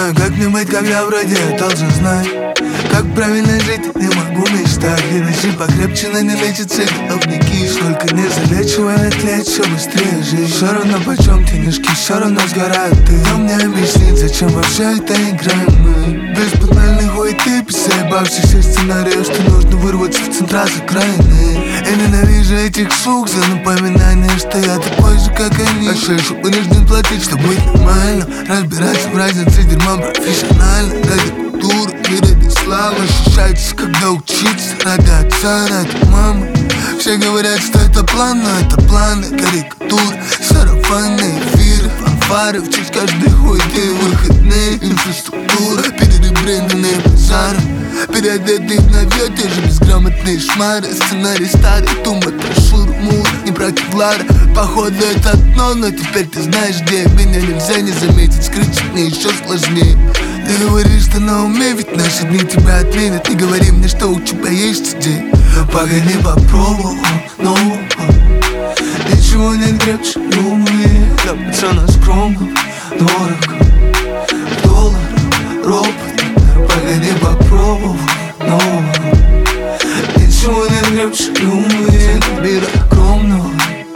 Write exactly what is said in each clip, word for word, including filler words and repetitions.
знаю, как мне быть, когда вроде я должен знать, как правильно жить, не могу мечтать. Иначе покрепче, но не лечится головники. Сколько не залечивай, отлечь, все быстрее жить. Все равно почем денежки, все равно сгорают ты. Кто мне объяснит, зачем вообще это играем мы? Без банальных хуеты, заебавшихся сценариев, что нужно вырваться в центра с окраины. Я ненавижу этих сук за напоминание, что я такой же, как они. А что еще вынужден платить, чтобы быть нормально? Разбираться в разнице дерьма профессионально. Ради культуры и ради славы. Ощущается, когда учиться ради отца, ради мамы. Все говорят, что это план, но это планы, карикатуры, сарафанные эфиры, фанфары в честь каждой хуйты, выходные, инфраструктура, переребренденные базары, переодетые на вет, те же безграмотные шмары. Сценарий старый, тумба, трошур, мур, не про кевлара. Походу это одно, но теперь ты знаешь, где меня нельзя не заметить, скрыть мне еще сложнее. Ты говоришь, что на уме, ведь наши дни тебя отменят. Не говори мне, что у тебя есть идеи. Погоди, попробовал, но ничего нет крепче любви. Для пацана скромно, дорого, доллар, робот. Погоди, попробовал, но ничего нет крепче любви. Мира огромного,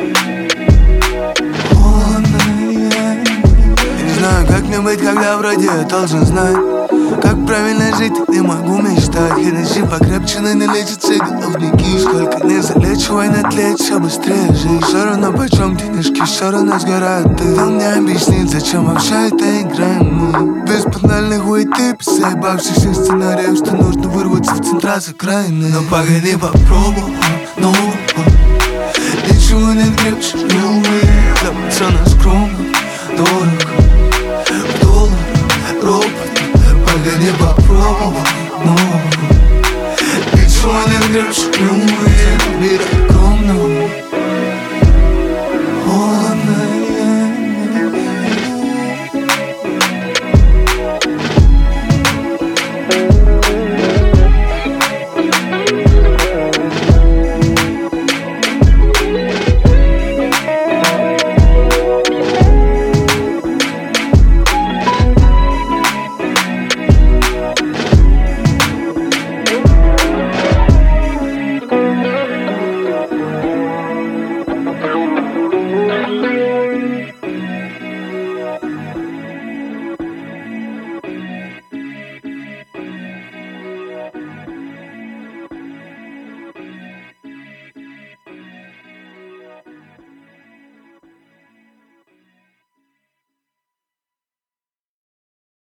как мне быть, когда вроде я должен знать, как правильно жить, не могу мечтать. Иначе покрепче, но не лечится головники. Сколько не залечивай, не тлеть, все быстрее жить. Все равно почем денежки, все равно сгорают ты. Кто мне объяснит, зачем вообще это играем мы? Без банальных хуеты, заебавшихся сценариев, что нужно вырваться в центра с окраины. Но погоди, попробовал, но ничего нет крепче любви. Для пацана скромно, дорого, робот. Погоди, попробовал, но ничего не крепче любви.